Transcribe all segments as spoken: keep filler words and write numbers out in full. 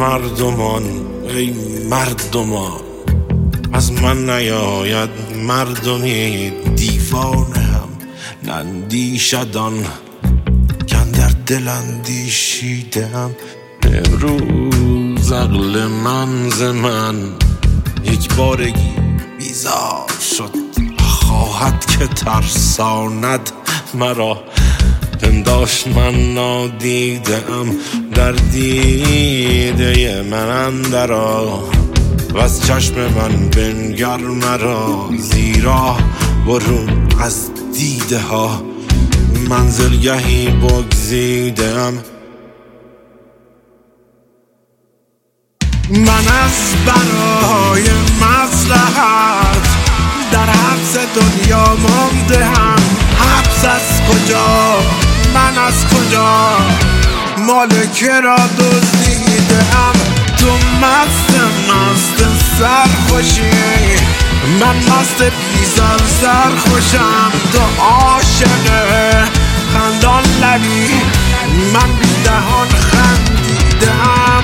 مردمان ای مردمان، از من نیاید مردمی دیوانه هم نندیشدان کاندر دل اندیشیدم. امروز عقل من ز من یک بارگی بیزار شد، خواهد که ترساند مرا. پنداشت من نادیدم در دیده من اندرآ، و از چشم من بنگر مرا، زیرا برون از دیده ها منزلگهی بگزیدم. من از برای مصلحت در حبس دنیا مانده هم. حبس از کجا؟ من از کجا؟ مالکه را دزدیدم. تو مست مست سرخوشی، من مست بیزار سرخوشم. تو عاشق خندان لبی، من بی دهان خندیدم.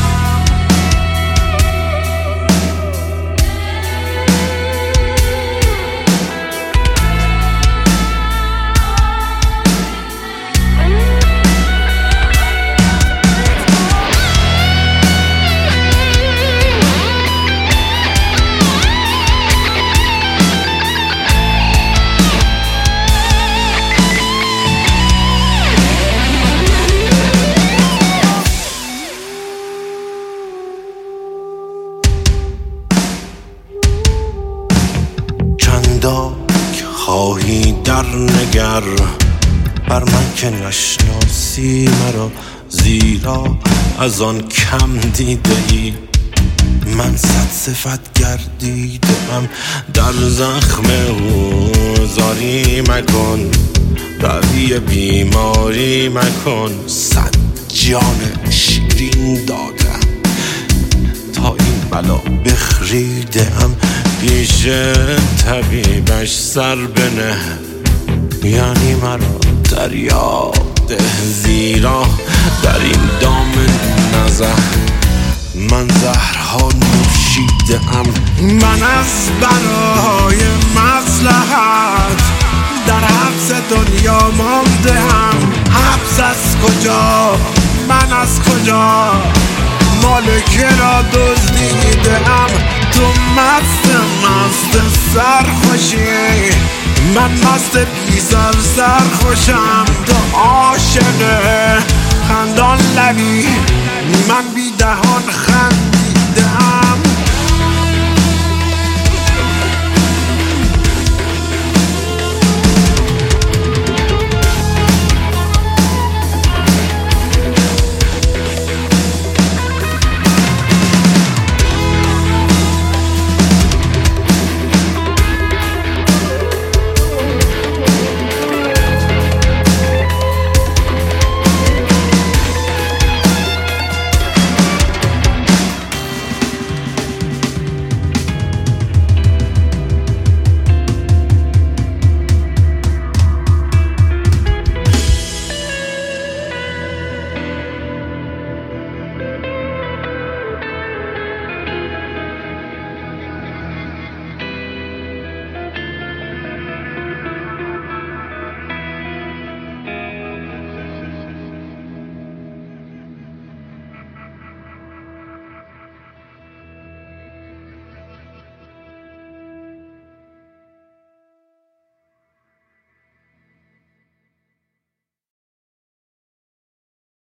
چنداک خواهی در نگر بر من که نشناسی مرا، زیرا از آن کم دیده ای من صد صفت گردیدم. در زخم او زاری مکن، روی بیماری مکن. صد جان شیرین دادم تا این بلا بخریدم. پیش طبیبش سر بنه، یعنی مرا دریا ده، زیرا در این دام نزه من زهرها نوشیدم. من از برای مصلحت در حبس دنیا مانده هم. حبس از کجا؟ من از کجا؟ مالکه را دزدیدم. تو مست مست سرخوشی، من مست بیزار سرخوشم. تو عاشق خندان لبی، من بی دهان